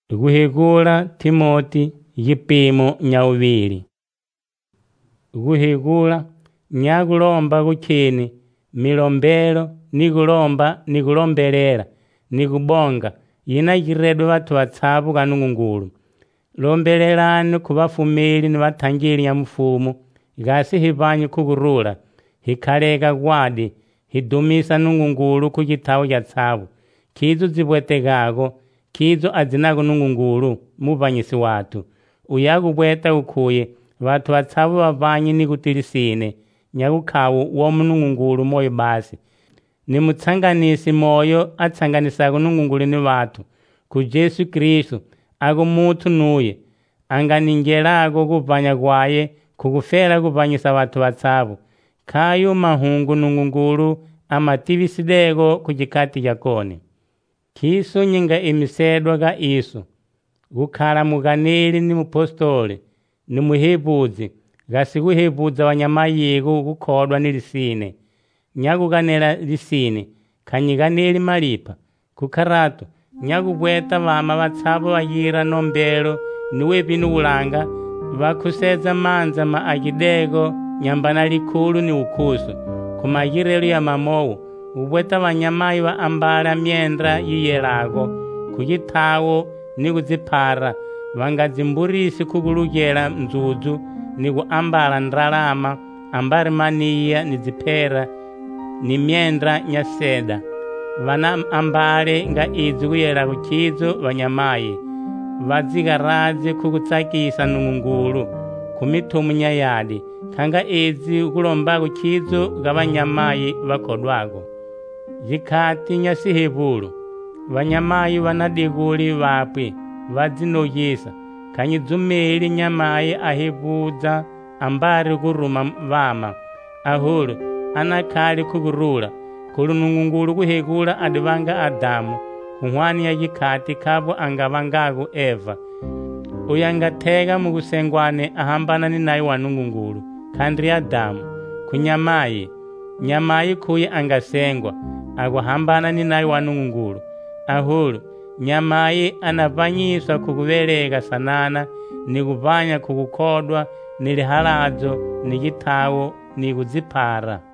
Guhigula Timoti yipimo nyauvili. Guhigula nyagulomba gukini milombelo nigulomba nigulombelela nigubonga yina jiredwe watu watsabu kanungu ngulu. Lombelelani kubafumili ni watangili ya mfumu gasi hivanyi kugurula hikaleka gwadi hidumisa nungu ngulu kujitawu ya tsabu kizu zibwetegago kizo azinago nungu ngulu muvanyisi watu uyagubweta ukuye watu watsabu wavanyi nigutilisine nyagukawu wo munungu ngulu moyo basi ni mutsanganisi moyo atsanganisago nungu ngulu ni watu ku Yesu Kristo ago mutu nuye anganingelago kuvanya gwaye kugufela kuvanyisa watu watsabu kayo mahungu nungu ngulu amativisidego kujikati yakone kiso nyinga imisedwa ga iso gukala muganili ni mupostole ni muhebuzi gasi guhebuza wanyamayigo gukodwa nilisine nyaguganela lisine kanyiganeli malipa kukarato nyagubweta vama watsabu wayira nombelo niwe binu ulanga vakuseza manza ma agidego nyambana likulu ni ukusu kumayirelu ya mamowu ubweta wanyamayi wa ambala myendra yiyelago kujitawo ni kuzipara wangazimburisi kugulugela nzuzu ni kuambala ndralama ambari maniya ni zipera ni myendra nyaseda wana ambale nga izi kuyela kukizo wanyamayi vazigarazi kukutsakisa nungungulu kumitumu nyayadi kanga izi kulomba kukizo gabanyamayi bakodwago jikati nyasihebulu wanyamayi wanadiguli wapwe vazinogisa kanyizumeli nyamayi ahebuza ambari kuruma vama ahulu anakali kugurula kulunungungulu kuhegula adivanga Adamu kunhwani ya jikati kabo angavangago Eva uyangatega mugusengwane ahambana ni nayi wanungungulu kandri Adamu kunyamayi nyamayi kuye angasengwa aguhambana ni nayi wanungungulu ahulu nyamayi anavanyiswa kukuvelega sanana ni kuvanya kukukodwa nilihalazo ni jitawo ni kuzipara.